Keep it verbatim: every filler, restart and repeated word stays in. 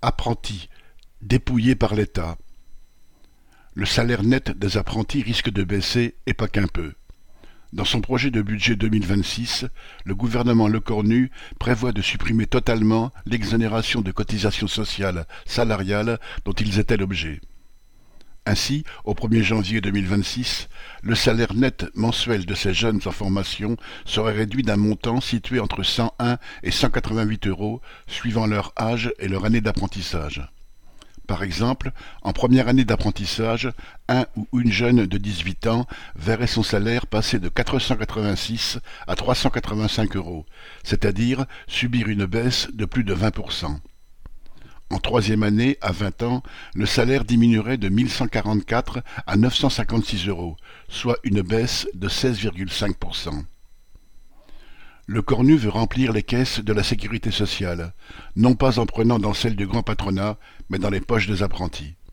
Apprentis, dépouillés par l'État. Le salaire net des apprentis risque de baisser, et pas qu'un peu. Dans son projet de budget deux mille vingt-six, le gouvernement Lecornu prévoit de supprimer totalement l'exonération de cotisations sociales salariales dont ils étaient l'objet. Ainsi, au premier janvier deux mille vingt-six, le salaire net mensuel de ces jeunes en formation serait réduit d'un montant situé entre cent un et cent quatre-vingt-huit euros, suivant leur âge et leur année d'apprentissage. Par exemple, en première année d'apprentissage, un ou une jeune de dix-huit ans verrait son salaire passer de quatre cent quatre-vingt-six à trois cent quatre-vingt-cinq euros, c'est-à-dire subir une baisse de plus de vingt pour cent. En troisième année, à vingt ans, le salaire diminuerait de mille cent quarante-quatre à neuf cent cinquante-six euros, soit une baisse de seize virgule cinq pour cent. Lecornu veut remplir les caisses de la sécurité sociale, non pas en prenant dans celles du grand patronat, mais dans les poches des apprentis.